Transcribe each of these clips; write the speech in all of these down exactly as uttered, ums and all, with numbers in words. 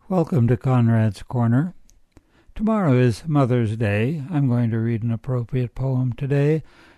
Welcome to Conrad's Corner. Tomorrow is Mother's Day. I'm going to read an appropriate poem today.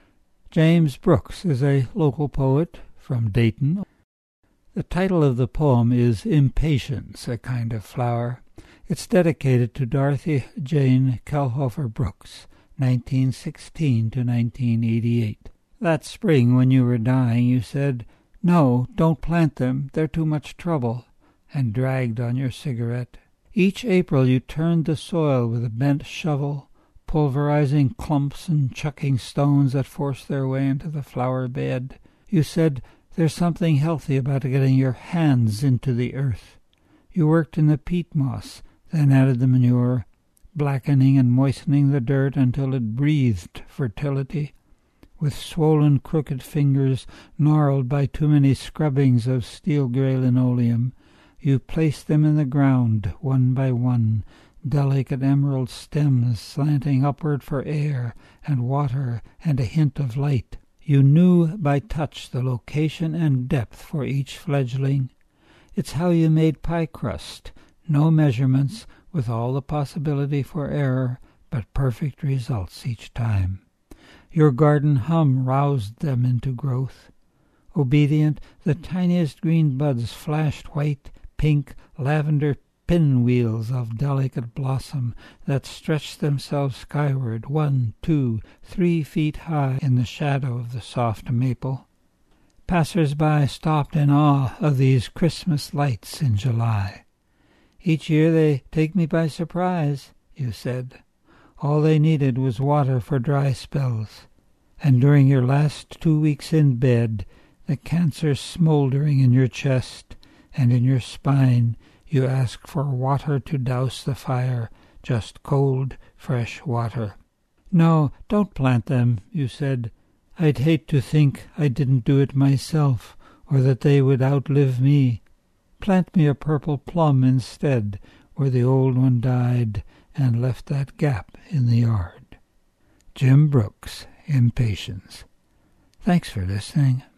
James Brooks is a local poet from Dayton. The title of the poem is Impatience, a Kind of Flower. It's dedicated to Dorothy Jane Kelhofer Brooks, nineteen sixteen to nineteen eighty-eight. That spring when you were dying, you said, "No, don't plant them, they're too much trouble," and dragged on your cigarette. Each April you turned the soil with a bent shovel, pulverizing clumps and chucking stones that forced their way into the flower bed. You said, "There's something healthy about getting your hands into the earth." You worked in the peat moss, then added the manure, blackening and moistening the dirt until it breathed fertility. With swollen crooked fingers gnarled by too many scrubbings of steel-gray linoleum, you placed them in the ground, one by one, delicate emerald stems slanting upward for air and water and a hint of light. You knew by touch the location and depth for each fledgling. It's how you made pie crust, no measurements, with all the possibility for error, but perfect results each time. Your garden hum roused them into growth. Obedient, the tiniest green buds flashed white, pink, lavender pinwheels of delicate blossom that stretched themselves skyward, one, two, three feet high in the shadow of the soft maple. Passers-by stopped in awe of these Christmas lights in July. "Each year they take me by surprise," you said. All they needed was water for dry spells. And during your last two weeks in bed, the cancer smoldering in your chest and in your spine, you asked for water to douse the fire, just cold, fresh water. "No, don't plant them," you said. "I'd hate to think I didn't do it myself, or that they would outlive me. Plant me a purple plum instead, where the old one died and left that gap in the yard." Jim Brooks, Impatience. Thanks for listening.